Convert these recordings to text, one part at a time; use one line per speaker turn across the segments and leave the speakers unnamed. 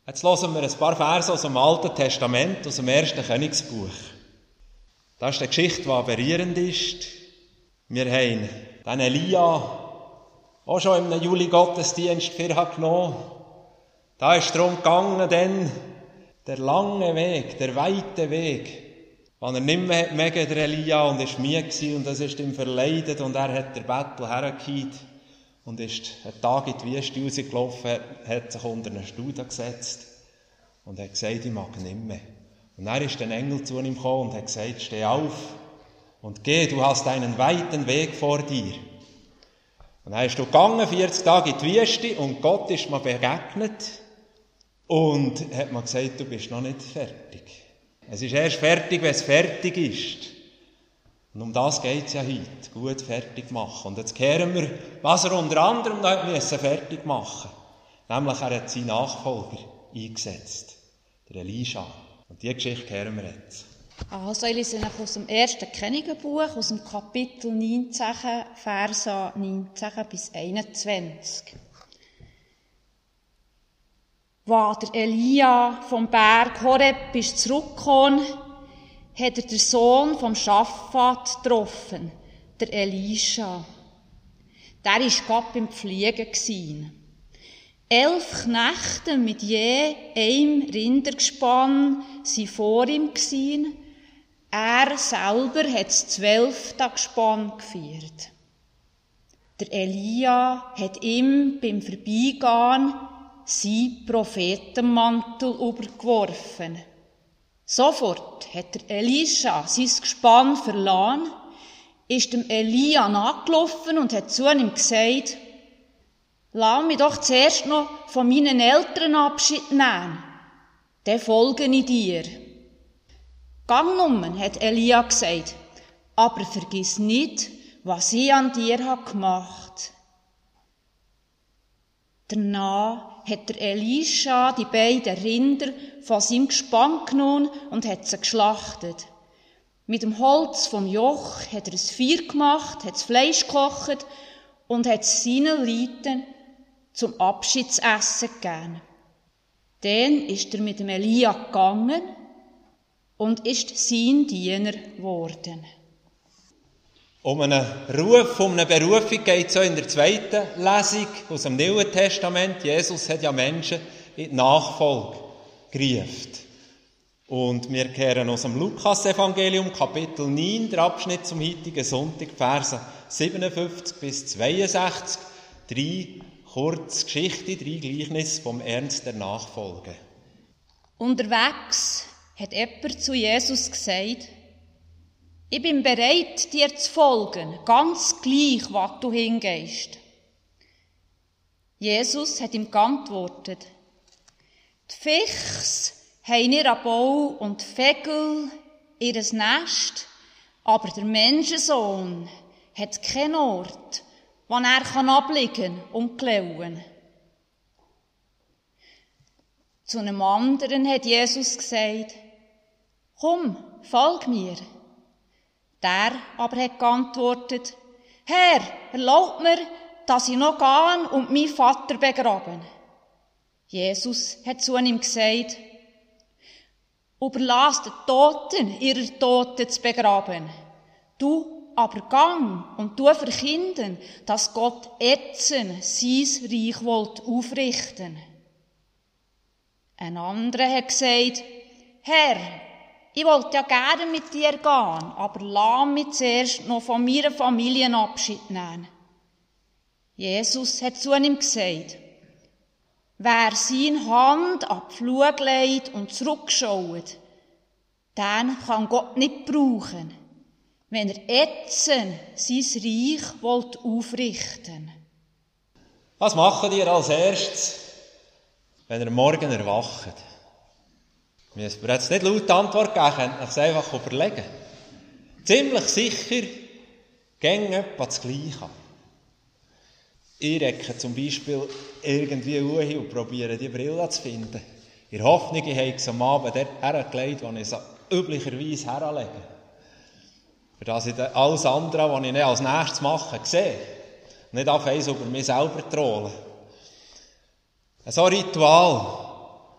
Jetzt hören wir ein paar Verse aus dem Alten Testament, aus dem 1. Königsbuch. Das ist eine Geschichte, die berührend ist. Wir haben den Elia auch schon im Juli-Gottesdienst genommen. Da ist es darum gegangen, denn der lange Weg, der weite Weg, wenn er nicht mehr mögen, der Elia, und ist müde gewesen, und das ist ihm verleidet, und er hat den Bettel hergekehrt und ist einen Tag in die Wüste rausgelaufen, hat sich unter einen Stuhl gesetzt und hat gesagt, ich mag nicht mehr. Und dann ist ein Engel zu ihm gekommen und hat gesagt, steh auf und geh, du hast einen weiten Weg vor dir. Und dann ist du gegangen, 40 Tage in die Wüste, und Gott ist mir begegnet und hat mir gesagt, du bist noch nicht fertig. Es ist erst fertig, wenn es fertig ist. Und um das geht es ja heute, gut fertig machen. Und jetzt hören wir, was er unter anderem da fertig machen musste. Nämlich, er hat seinen Nachfolger eingesetzt, der Elisha. Und diese Geschichte hören wir jetzt.
Also, ich lese euch aus dem 1. Königebuch, aus dem Kapitel 19, Verse 19 bis 21. Als der Elia vom Berg Horeb ist zurückgekommen, hat er den Sohn vom Schafat getroffen, der Elisha. Der war gerade beim Pflegen. 11 Knechte mit je einem Rindergespann waren vor ihm. Er selber hat das 12. Gespann geführt. Der Elia hat ihm beim Vorbeigehen seinen Prophetenmantel übergeworfen. Sofort hat der Elisha sein Gespann verlassen, ist dem Elia nachgelaufen und hat zu ihm gesagt, lass mich doch zuerst noch von meinen Eltern Abschied nehmen, dann folge ich dir. Gang nun, hat Elia gesagt, aber vergiss nicht, was ich an dir gemacht habe. Danach hat der Elisha die beiden Rinder von seinem Gespann genommen und hat sie geschlachtet. Mit dem Holz vom Joch hat er ein Feuer gemacht, hat das Fleisch gekocht und hat es seinen Leuten zum Abschiedsessen gegeben. Dann ist er mit dem Elia gegangen und ist sein Diener geworden.
Um einen Ruf, um eine Berufung geht es so in der zweiten Lesung aus dem Neuen Testament. Jesus hat ja Menschen in die Nachfolge gerufen. Und wir kehren aus dem Lukas-Evangelium, Kapitel 9, der Abschnitt zum heutigen Sonntag, Verse 57 bis 62, 3 Kurzgeschichten, 3 Gleichnisse vom Ernst der Nachfolge.
Unterwegs hat jemand zu Jesus gesagt, ich bin bereit, dir zu folgen, ganz gleich, was du hingehst. Jesus hat ihm geantwortet, die Fichs haben ihren Bau und die Vögel ihr Nest, aber der Menschensohn hat keinen Ort, wo er abliegen und klauen. Zu einem anderen hat Jesus gesagt, komm, folg mir. Der aber hat geantwortet, Herr, erlaubt mir, dass ich noch gehe und meinen Vater begraben. Jesus hat zu ihm gesagt, überlass den Toten, ihre Toten zu begraben. Du aber gang und tu verkünden, dass Gott jetzt sein Reich aufrichten will. Ein anderer hat gesagt, Herr, ich wollte ja gerne mit dir gehen, aber lass mich zuerst noch von meiner Familie Abschied nehmen. Jesus hat zu ihm gesagt, wer seine Hand an die Flug legt und zurückschaut, den kann Gott nicht brauchen, wenn er jetzt sein Reich aufrichten will.
Was macht ihr als erstes, wenn ihr morgen erwacht? Müsst ihr jetzt nicht laut Antwort geben, könnt ihr es einfach überlegen. Ziemlich sicher gehen etwa das Gleiche. Ich recke zum Beispiel irgendwie hoch und probiere die Brille zu finden. In der Hoffnung, ich habe es am Abend dort hergelegt, wo ich sie üblicherweise herlege. Für das ich dann alles andere, was ich nicht als nächstes mache, sehe. Nicht anfangen, über mich selber trollen. So ein Ritual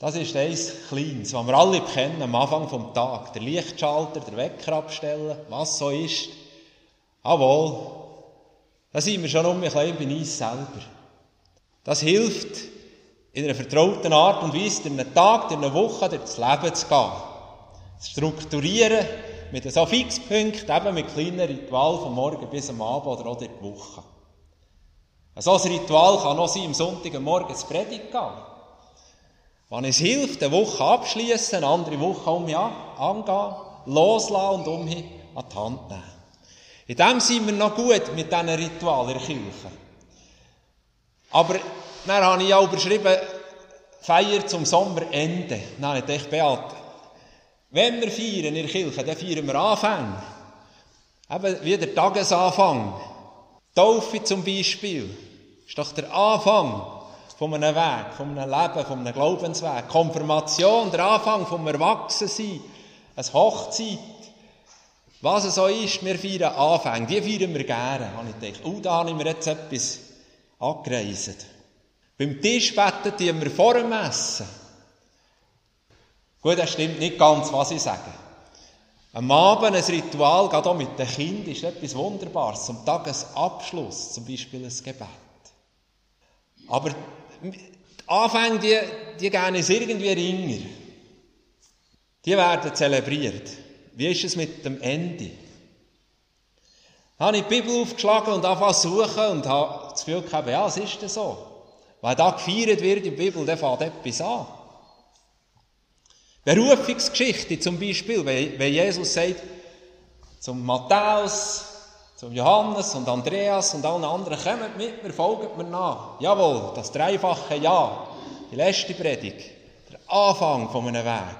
Das ist eins Kleines, was wir alle kennen am Anfang vom Tag. Der Lichtschalter, der Wecker abstellen, was so ist. Jawohl, da sind wir schon ein bisschen bei uns selber. Das hilft, in einer vertrauten Art und Weise durch einen Tag, durch eine Woche, durch das Leben zu gehen. Zu strukturieren mit so Fixpunkten, eben mit kleinen Ritualen vom Morgen bis am Abend oder auch durch die Woche. So ein Ritual kann auch sein, am Sonntagmorgen zu Predigt gehen. Wenn es hilft, eine Woche abschließen, eine andere Woche angehen, loslassen und an die Hand nehmen. In dem sind wir noch gut mit diesen Ritualen in der Kirche. Aber dann habe ich ja überschrieben, Feier zum Sommerende. Dann habe ich gedacht, Beat, wenn wir feiern in der Kirche, dann feiern wir Anfang. Eben wie der Tagesanfang. Taufe zum Beispiel ist doch der Anfang von einem Weg, von einem Leben, von einem Glaubensweg. Konfirmation, der Anfang vom Erwachsensein, eine Hochzeit. Was es so ist, wir feiern Anfänge, die feiern wir gerne. Da habe ich gedacht, da habe ich mir jetzt etwas angereist. Beim Tisch beten tun wir vor dem Essen. Gut, das stimmt nicht ganz, was ich sage. Am Abend ein Ritual, gerade auch mit den Kindern, ist etwas Wunderbares. Zum Tagesabschluss, zum Beispiel ein Gebet. Aber die Anfänge, die gehen uns irgendwie ringer. Die werden zelebriert. Wie ist es mit dem Ende? Da habe ich die Bibel aufgeschlagen und angefangen zu suchen und habe das Gefühl gehabt, ja, es ist so. Wenn da gefeiert wird in der Bibel, dann fängt etwas an. Berufungsgeschichte zum Beispiel, wenn Jesus sagt, zum Matthäus, zum Johannes und Andreas und allen anderen, kommt mit mir, folgt mir nach. Jawohl, das dreifache Ja, die letzte Predigt, der Anfang von einem Weg.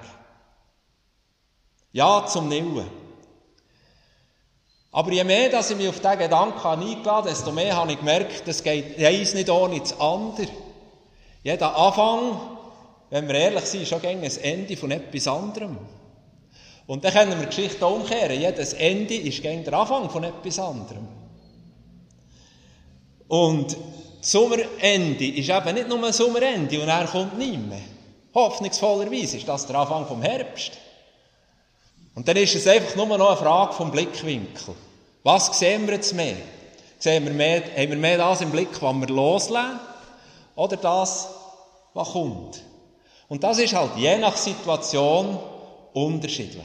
Ja zum Neuen. Aber je mehr, dass ich mich auf diesen Gedanken eingeladen habe, desto mehr habe ich gemerkt, es geht eins nicht ohne das andere. Jeder Anfang, wenn wir ehrlich sind, ist schon ein Ende von etwas anderem. Und dann können wir die Geschichte umkehren. Jedes Ende ist der Anfang von etwas anderem. Und das Sommerende ist eben nicht nur ein Sommerende und er kommt nicht mehr. Hoffnungsvollerweise ist das der Anfang vom Herbst. Und dann ist es einfach nur noch eine Frage vom Blickwinkel. Was sehen wir jetzt mehr? Haben wir mehr das im Blick, was wir loslassen, oder das, was kommt? Und das ist halt je nach Situation unterschiedlich.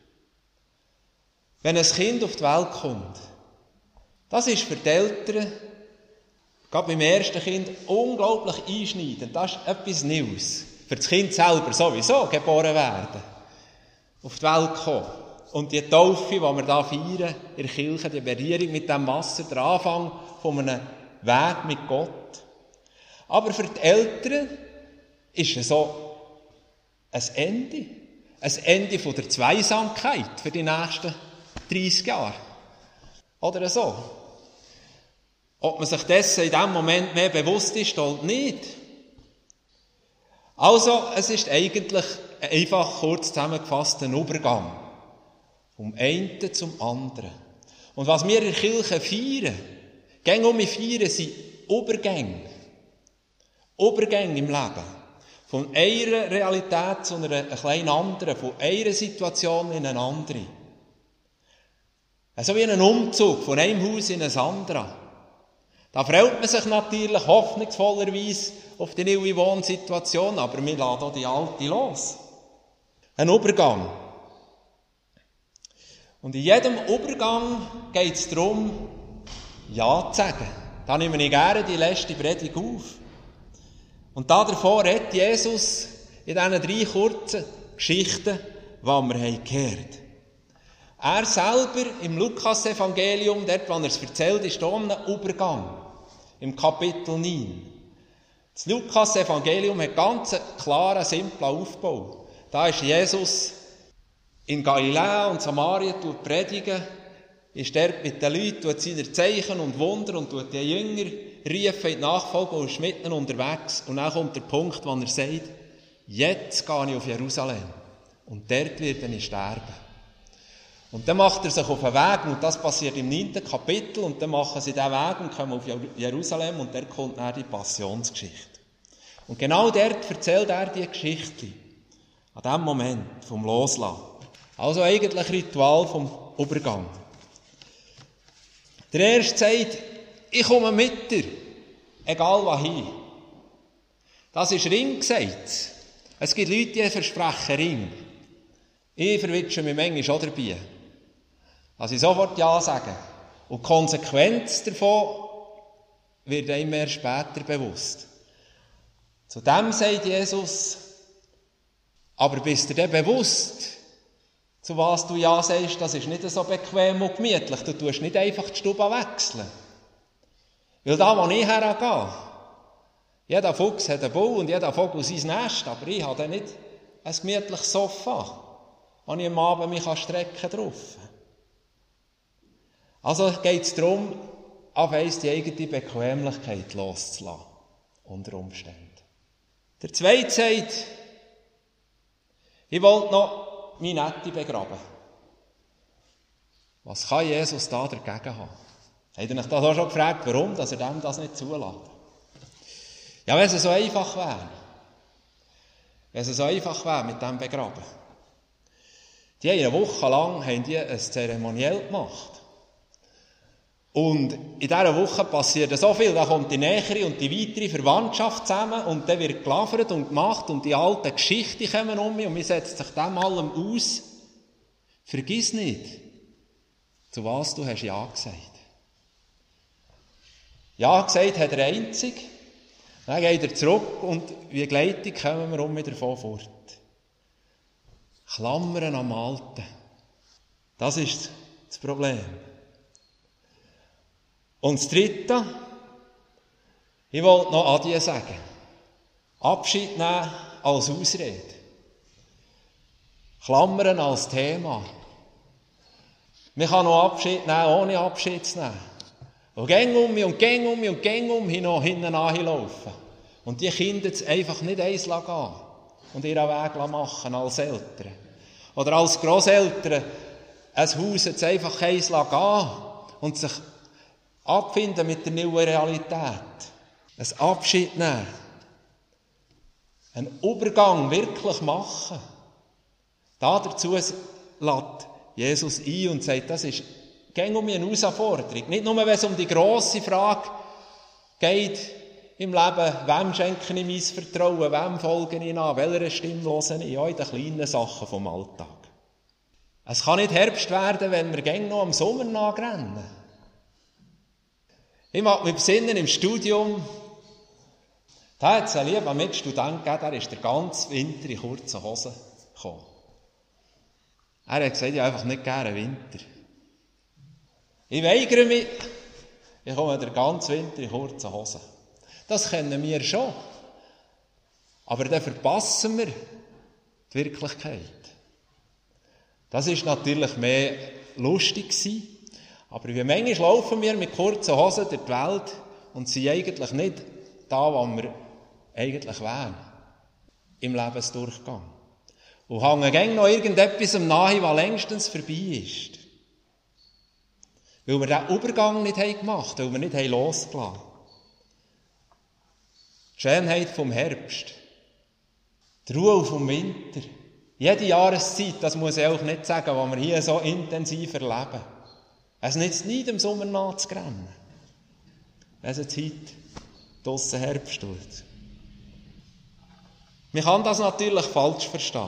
Wenn ein Kind auf die Welt kommt, das ist für die Eltern, gerade beim ersten Kind, unglaublich einschneidend. Das ist etwas Neues. Für das Kind selber sowieso geboren werden. Auf die Welt kommen. Und die Taufe, die wir hier feiern, in der Kirche, die Berührung mit dem Wasser, der Anfang von einem Weg mit Gott. Aber für die Eltern ist es so ein Ende. Ein Ende von der Zweisamkeit für die nächsten 30 Jahre. Oder so. Ob man sich dessen in diesem Moment mehr bewusst ist oder nicht. Also, es ist eigentlich einfach kurz zusammengefasst ein Übergang. Vom einen zum anderen. Und was wir in der Kirche feiern, gäng um feiern, sind Übergänge. Übergänge im Leben. Von einer Realität zu einer kleinen anderen, von einer Situation in eine andere. Also wie ein Umzug von einem Haus in ein anderes. Da freut man sich natürlich hoffnungsvollerweise auf die neue Wohnsituation, aber wir lassen auch die alte los. Ein Übergang. Und in jedem Übergang geht es darum, Ja zu sagen. Da nehme ich gerne die letzte Predigt auf. Und davor redet Jesus in diesen 3 kurzen Geschichten, die wir gehört haben. Er selber im Lukas-Evangelium, dort, wo er es erzählt, ist hier ein Übergang. Im Kapitel 9. Das Lukas-Evangelium hat ganz klaren, simplen Aufbau. Da ist Jesus in Galiläa und Samarien predigen, ist dort mit den Leuten, tut seine Zeichen und Wunder und tut die Jünger riefen in die Nachfolge und ist mitten unterwegs. Und dann kommt der Punkt, wo er sagt, jetzt gehe ich auf Jerusalem und dort werde ich sterben. Und dann macht er sich auf den Weg, und das passiert im 9. Kapitel, und dann machen sie diesen Weg und kommen auf Jerusalem, und dort kommt dann die Passionsgeschichte. Und genau dort erzählt er die Geschichte. An diesem Moment vom Loslassen. Also eigentlich Ritual vom Übergang. Der Erste sagt, ich komme mit dir, egal wohin. Das ist Ringgesetz. Es gibt Leute, die versprechen Ring. Ich verwitsche mich manchmal auch dabei. Also ich sofort Ja sagen. Und die Konsequenz davon wird einem erst später bewusst. Zu dem sagt Jesus, aber bist du dir bewusst, zu was du Ja sagst, das ist nicht so bequem und gemütlich. Du tust nicht einfach die Stube wechseln. Weil da, wo ich hergehe, jeder Fuchs hat einen Bau und jeder Vogel sein Nest, aber ich habe nicht ein gemütliches Sofa, wo ich am Abend mich strecken drauf. Also geht es darum, auf einmal die eigene Bequemlichkeit loszulassen, unter Umständen. Der Zweite sagt, ich wollte noch meine Nette begraben. Was kann Jesus da dagegen haben? Habt ihr euch das auch schon gefragt, warum dass er dem das nicht zulässt? Ja, wenn es so einfach wäre. Wenn es so einfach wäre mit dem Begraben. Die haben eine Woche lang ein Zeremoniell gemacht. Und in dieser Woche passiert so viel, da kommt die nähere und die weitere Verwandtschaft zusammen und dann wird gelafert und gemacht und die alten Geschichten kommen um mich und man setzt sich dem allem aus. Vergiss nicht, zu was du hast Ja gesagt. Ja gesagt hat er einzig, dann geht er zurück und wie Gleitung kommen wir wieder davon fort. Klammern am Alten. Das ist das Problem. Und das Dritte, ich wollte noch Adieu sagen. Abschied nehmen als Ausrede. Klammern als Thema. Man kann noch Abschied nehmen, ohne Abschied zu nehmen. Und gäng um mich und gäng um mich und gäng um mich noch hinten anlaufen. Und die Kinder einfach nicht eins gehen und ihren Weg machen als Eltern. Oder als Grosseltern ein Haus jetzt einfach eins gehen und sich abfinden mit der neuen Realität. Ein Abschied nehmen. Einen Übergang wirklich machen. Dazu lädt Jesus ein und sagt, das ist gäng um eine Herausforderung. Nicht nur, wenn es um die grosse Frage geht im Leben, wem schenke ich mein Vertrauen, wem folge ich nach, welcher Stimme höre ich, ja, in den kleinen Sachen vom Alltag. Es kann nicht Herbst werden, wenn wir gäng noch am Sommer nachrennen. Ich mag mich besinnen im Studium, da hat es einen lieben Mitstudent gegeben, der ist den ganzen Winter in kurzen Hosen gekommen. Er hat gesagt, ich habe einfach nicht gerne Winter. Ich weigere mich, ich komme den ganzen Winter in kurzen Hosen. Das kennen wir schon. Aber dann verpassen wir die Wirklichkeit. Das war natürlich mehr lustig gewesen. Aber wie manchmal laufen wir mit kurzen Hosen durch die Welt und sind eigentlich nicht da, wo wir eigentlich wären. Im Lebensdurchgang. Und hängen gäng noch irgendetwas nahe, was längstens vorbei ist. Weil wir diesen Übergang nicht gemacht haben, weil wir nicht losgelassen haben. Die Schönheit vom Herbst. Die Ruhe vom Winter. Jede Jahreszeit, das muss ich auch nicht sagen, was wir hier so intensiv erleben. Es nützt nicht, im Sommer nachzurennen. Wenn es jetzt heute draussen Herbst tut. Man kann das natürlich falsch verstehen.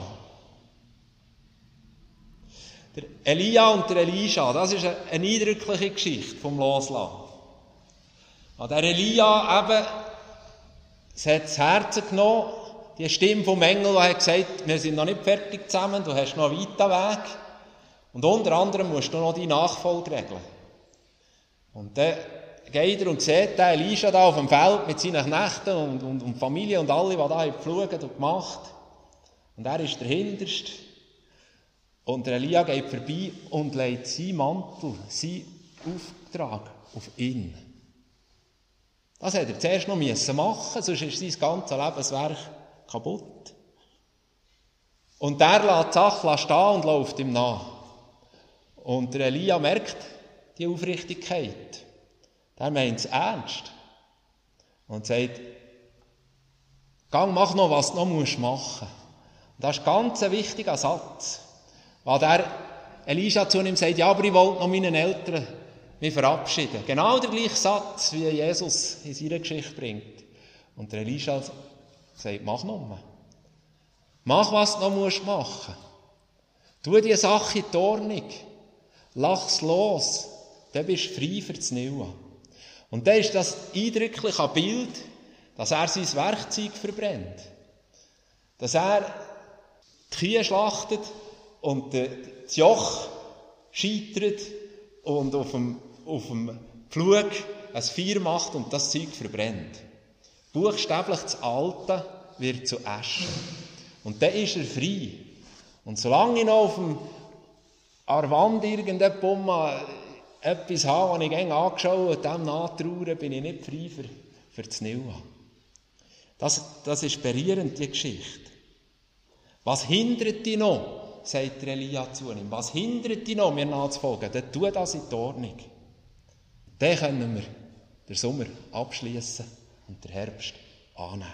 Der Elia und der Elisha, das ist eine eindrückliche Geschichte vom Loslassen. An der Elia eben, es hat das Herz genommen, die Stimme vom Engel, die hat gesagt, wir sind noch nicht fertig zusammen, du hast noch einen weiten Weg. Und unter anderem musst du noch die Nachfolge regeln. Und dann geht er und sieht den Elisha da auf dem Feld mit seinen Knechten und Familie und alle, die da gepflügt und gemacht. Und er ist der Hinterste. Und der Elia geht vorbei und legt seinen Mantel, seinen Auftrag auf ihn. Das hätte er zuerst noch machen müssen, sonst ist sein ganzes Lebenswerk kaputt. Und der lässt die Sache stehen und läuft ihm nach. Und der Elia merkt die Aufrichtigkeit. Der meint es ernst. Und sagt, Gang, mach noch, was du noch machen musst. Und das ist ganz ein wichtiger Satz. Weil der Elisha zu ihm sagt, ja, aber ich wollte noch meinen Eltern mich verabschieden. Genau der gleiche Satz, wie Jesus in seiner Geschichte bringt. Und der Elisha sagt, mach noch. Mach, was du noch machen musst. Tu die Sache in die Ordnung. Lach's los. Dann bist du frei für das Neue. Und dann ist das eindrückliche Bild, dass er sein Werkzeug verbrennt. Dass er die Kühe schlachtet und das Joch scheitert und auf dem Pflug ein Feuer macht und das Zeug verbrennt. Buchstäblich das Alte wird zu Asche. Und dann ist er frei. Und solange ich noch an der Wand etwas habe, was ich gerne angeschaut und dem nachtraue, bin ich nicht frei für das Neue. Das ist berührend, die Geschichte. Was hindert dich noch, sagt Elia zu ihm, was hindert dich noch, mir nachzufolgen? Dann tu das in die Ordnung. Dann können wir den Sommer abschließen und den Herbst annehmen.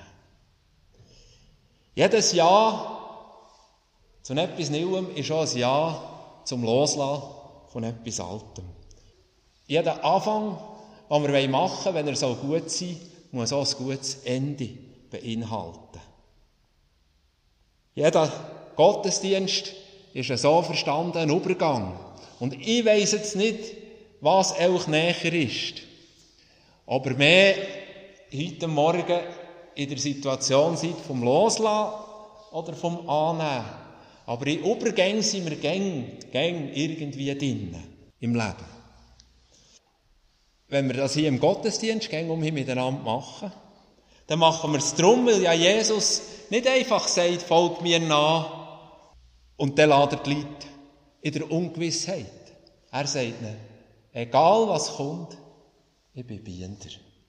Jedes Ja zu etwas Neuem ist auch ein Ja zum Loslassen von etwas Altem. Jeder Anfang, den wir machen wollen, wenn er so gut sein soll, muss auch ein gutes Ende beinhalten. Jeder Gottesdienst ist so verstanden, ein Übergang. Und ich weiss jetzt nicht, was euch näher ist. Aber mehr heute Morgen in der Situation seid vom Loslassen oder vom Annehmen. Aber in Übergängen sind wir gäng irgendwie drin im Leben. Wenn wir das hier im Gottesdienst miteinander machen, dann machen wir es darum, weil ja Jesus nicht einfach sagt, folgt mir nach und dann lässt er die Leute in der Ungewissheit. Er sagt ihnen, egal was kommt, ich bin bei dir.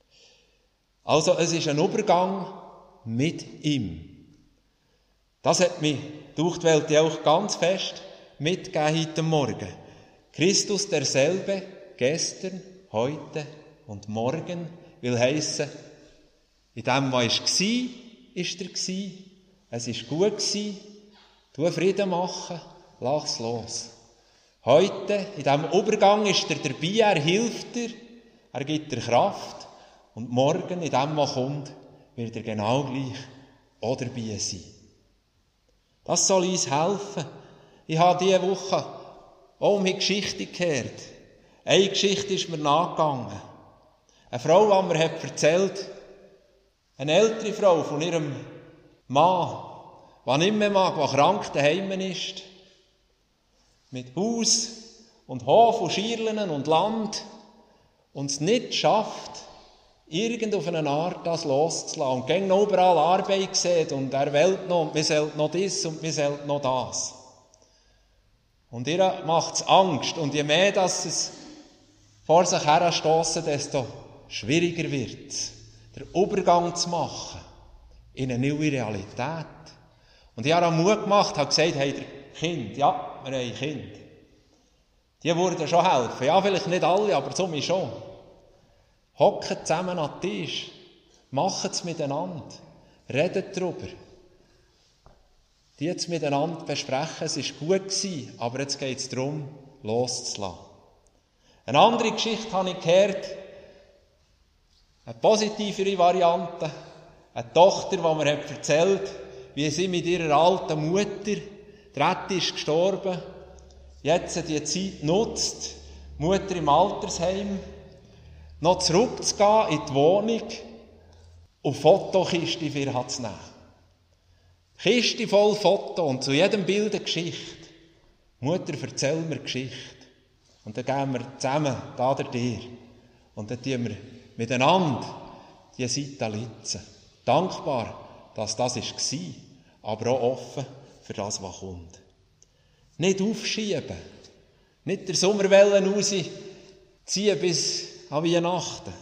Also es ist ein Übergang mit ihm. Das hat mich durch die Welt auch ganz fest mitgegeben heute Morgen. Christus derselbe, gestern, heute und morgen, will heissen, in dem, was war, ist er gsi. Es war gut gsi. Tu Frieden machen, lass los. Heute, in diesem Übergang, ist er dabei, er hilft dir, er gibt dir Kraft. Und morgen, in dem, was kommt, wird er genau gleich auch dabei sein. Das soll uns helfen. Ich habe diese Woche auch meine Geschichte gehört. Eine Geschichte ist mir nachgegangen. Eine Frau, die mir erzählt, eine ältere Frau von ihrem Mann, die nicht mehr mag, die krank daheim ist, mit Haus und Hof und Schirlen und Land und es nicht schafft, irgend auf eine Art das loszulassen und gegen noch überall Arbeit sieht und er will noch, und wir sollten noch das und wir sollten noch das. Und ihr macht es Angst und je mehr, dass es vor sich herstossen, desto schwieriger wird es, den Übergang zu machen in eine neue Realität. Und ich habe auch Mut gemacht, habe gesagt, habt ihr Kind? Ja, wir haben Kind. Die würden schon helfen. Ja, vielleicht nicht alle, aber so schon. Hockt zusammen an den Tisch. Macht es miteinander. Redet darüber. Die jetzt miteinander besprechen, es war gut gewesen, aber jetzt geht es darum, loszulassen. Eine andere Geschichte habe ich gehört, eine positivere Variante, eine Tochter, die mir erzählt, wie sie mit ihrer alten Mutter, die Rette ist gestorben, jetzt die Zeit nutzt, die Mutter im Altersheim, noch zurückzugehen in die Wohnung und Fotokiste für ihr zu nehmen. Kiste voll Foto und zu jedem Bild eine Geschichte. Mutter, erzähl mir Geschichte. Und dann gehen wir zusammen, da oder dir. Und dann tun wir miteinander die Seite litzen. Dankbar, dass das war, aber auch offen für das, was kommt. Nicht aufschieben. Nicht der Sommerwellen rausziehen bis an Weihnachten.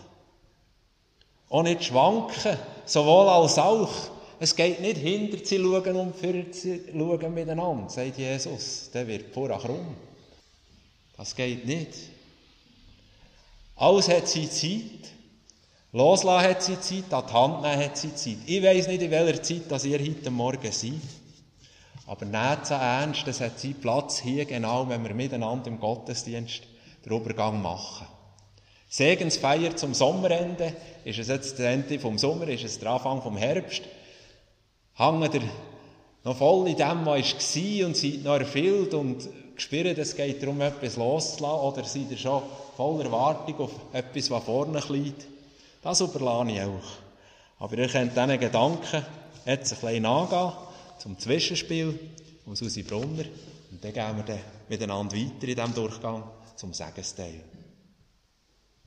Auch nicht schwanken, sowohl als auch. Es geht nicht hinter zu schauen und für zu schauen miteinander, sagt Jesus. Der wird vorher krumm. Das geht nicht. Alles hat seine Zeit. Loslassen hat seine Zeit, an die Hand nehmen hat seine Zeit. Ich weiss nicht, in welcher Zeit dass ihr heute Morgen seid. Aber nehmt es ernst, es hat seinen Platz hier, genau, wenn wir miteinander im Gottesdienst den Übergang machen. Segensfeier zum Sommerende. Ist es jetzt das Ende vom Sommer, ist es der Anfang vom Herbst? Hängt ihr noch voll in dem, was war und seid noch erfüllt und spürt, es geht darum, etwas loszulassen? Oder seid ihr schon voller Erwartung auf etwas, was vorne liegt? Das überlasse ich euch. Aber ihr könnt diesen Gedanken jetzt ein bisschen nachgehen, zum Zwischenspiel, um Susi Brunner. Und dann gehen wir dann miteinander weiter in diesem Durchgang zum Segensteil.